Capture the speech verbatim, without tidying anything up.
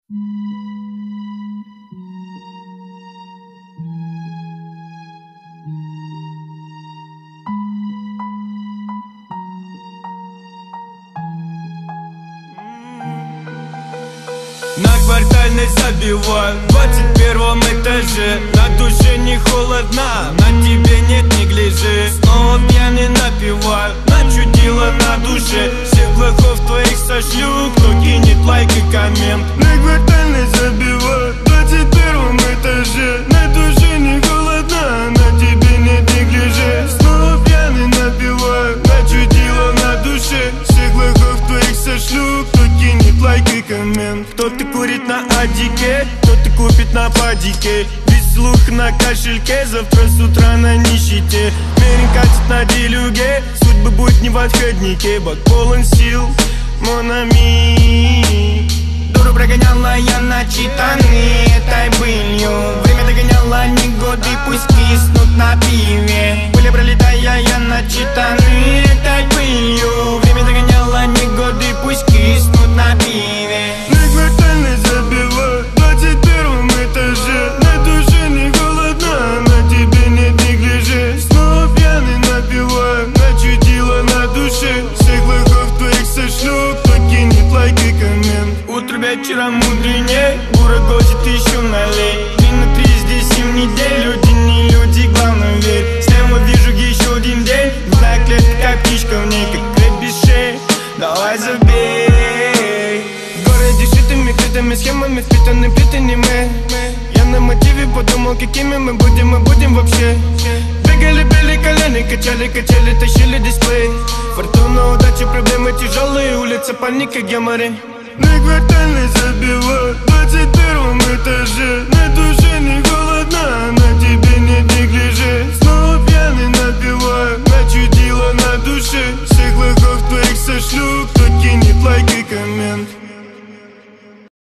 На Квартальной забиваю, в двадцать первом этаже. На душе не холодно, на тебе нет неглиже. Снова пьяный напиваю, начудило на душе. Всех блохов твоих сошлю, кто кинет лайк и коммент. На Квартальной забиваю, в двадцать первом этаже. На душе не холодно, на тебе нет неглиже. Снова пьяный напиваю, начудило на душе. Всех блохов твоих сошлю, кто кинет лайк и коммент. Кто-то курит на адике, кто-то купит на падике. Весь слух на кошельке, завтра с утра на нищете. Мерин катит на делюге, судьбы будет не в отходнике. Бак полон сил, монами. Дуру прогоняла я начитанный этой былью. Время догоняло негоды, пусть киснут на пиве. Были пролетая я начитанный этой былью. Время догоняло негоды, пусть киснут на пиве. На Квартальной забиваю, в двадцать первом этаже. На душе не холодно, на тебе нет неглиже. Снова пьяный напиваю, начудило на душе. Всех блохов твоих сошлю, кто кинет лайк и коммент. Утро вечером мудренее, буря гостит еще налей. День на три здесь и в неделю, день не люди, главное верь. Слева вижу еще один день, знак клетка как птичка в ней, как креп без шеи. Давай забей. В городе шитыми крытыми схемами впитаны плитыми мы. Я на мотиве подумал, какими мы будем, мы будем вообще. Бегали, били колени, качали, качали, тащили дисплей. Фортуна, удача, проблемы тяжелые, улица, паника, геморрой. На Квартальной забиваю, в двадцать первом этаже. На душе не холодно, на тебе нет неглиже. Снова пьяный напиваю, начудило на душе. Всех блохов твоих сошлю, кто кинет лайк и коммент.